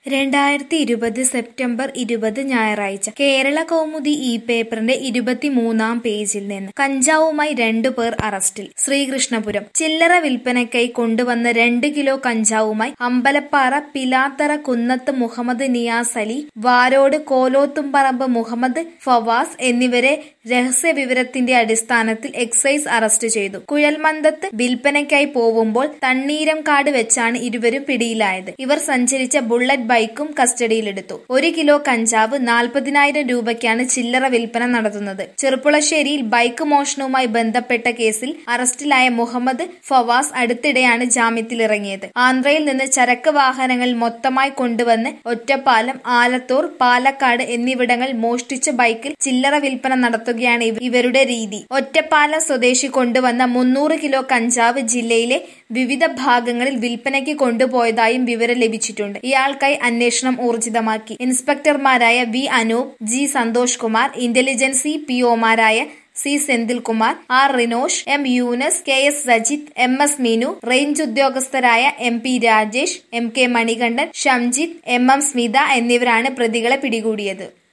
2020 September 20 ഞായറാഴ്ച കേരള കൗമുദി ഈ പേപ്പറിന്റെ 23-ാം പേജിൽ നിന്ന് കഞ്ചാവുമായി 2 പേർ അറസ്റ്റിൽ. ശ്രീകൃഷ്ണപുരം ചില്ലറ വിൽപ്പനയ്ക്കായി കൊണ്ടുവന്ന 2 കിലോ കഞ്ചാവുമായി അമ്പലപ്പാറ പിലാത്തറ കുന്നത്ത് മുഹമ്മദ് നിയാസ് അലി, വാരോട് കോലോത്തുംപറമ്പ് മുഹമ്മദ് ഫവാസ് എന്നിവരെ രഹസ്യ വിവരത്തിന്റെ അടിസ്ഥാനത്തിൽ എക്സൈസ് അറസ്റ്റ് ചെയ്തു. കുഴൽമന്ദത്ത് വിൽപ്പനയ്ക്കായി പോവുമ്പോൾ തണ്ണീരംകാട് വെച്ചാണ് ഇരുവരും പിടിയിലായത്. ഇവർ സഞ്ചരിച്ച ബുള്ളറ്റ് ബൈക്കും കസ്റ്റഡിയിലെടുത്തു. 1 കിലോ കഞ്ചാവ് 40,000 രൂപയ്ക്കാണ് ചില്ലറ വിൽപ്പന നടത്തുന്നത്. ചെർപ്പുളശ്ശേരിയിൽ ബൈക്ക് മോഷണവുമായി ബന്ധപ്പെട്ട കേസിൽ അറസ്റ്റിലായ മുഹമ്മദ് ഫവാസ് അടുത്തിടെയാണ് ജാമ്യത്തിലിറങ്ങിയത്. ആന്ധ്രയിൽ നിന്ന് ചരക്ക് വാഹനങ്ങൾ മൊത്തമായി കൊണ്ടുവന്ന് ഒറ്റപ്പാലം, ആലത്തൂർ, പാലക്കാട് എന്നിവിടങ്ങളിൽ മോഷ്ടിച്ച ബൈക്കിൽ ചില്ലറ വിൽപ്പന നടത്തുകയാണ് ഇവരുടെ രീതി. ഒറ്റപ്പാലം സ്വദേശി കൊണ്ടുവന്ന 300 കിലോ കഞ്ചാവ് ജില്ലയിലെ വിവിധ ഭാഗങ്ങളിൽ വിൽപ്പനയ്ക്ക് കൊണ്ടുപോയതായും വിവരം ലഭിച്ചിട്ടുണ്ട്. ഇയാൾക്കായി അന്വേഷണം ഊർജിതമാക്കി. ഇൻസ്പെക്ടർമാരായ വി അനൂപ്, ജി സന്തോഷ് കുമാർ, ഇന്റലിജൻസി പിഒമാരായ C Senthilkumar, R Rinosh, M Yunus, K S Sajith, M S Meenu, range ഉദ്യോഗസ്ഥരായ M P Rajesh, M K Manikandan, Shamjith, M M Smitha എന്നിവരാണ് പ്രതികളെ പിടികൂടിയത്.